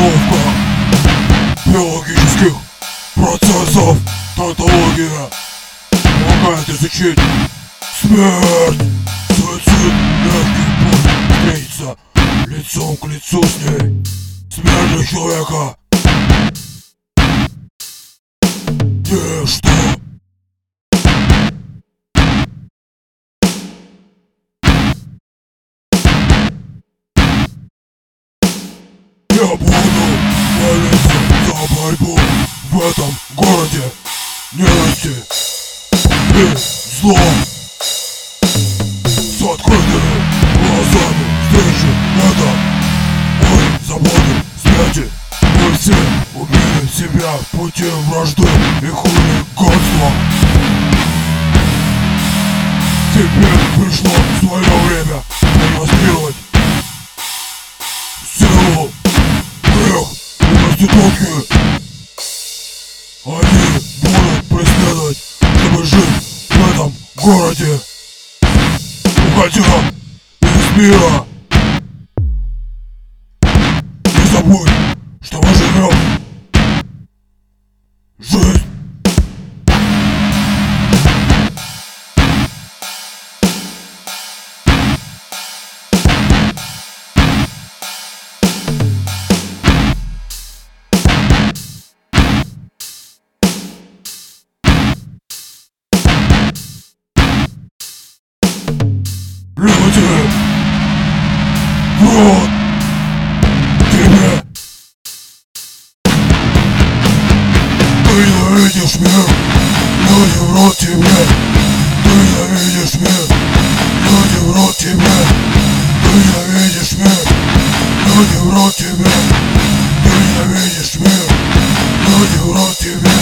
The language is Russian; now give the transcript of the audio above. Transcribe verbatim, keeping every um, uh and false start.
Расшифровка биологических процессов. Тавтология помогает изучить смерть. Суицид, легкий путь встретиться лицом к лицу с ней. Смерть для человека. Ничто. Я буду молиться за борьбу в этом городе ненависти и зла. С открытыми глазами встречи это мой заботы смерти. Мы все убили себя в пути вражды и хулиганства. Теперь пришло свое время демонстрировать силу. Проститутки, они будут преследовать, чтобы жить в этом городе, уходя из мира. Не забудь, что мы живем жизнь. Люди врут тебе. Ты ненавидишь мир. Люди врут тебе. Ты ненавидишь мир. Люди врут тебе. Ты ненавидишь мир. Люди врут тебе. Ты ненавидишь мир. Люди врут тебе.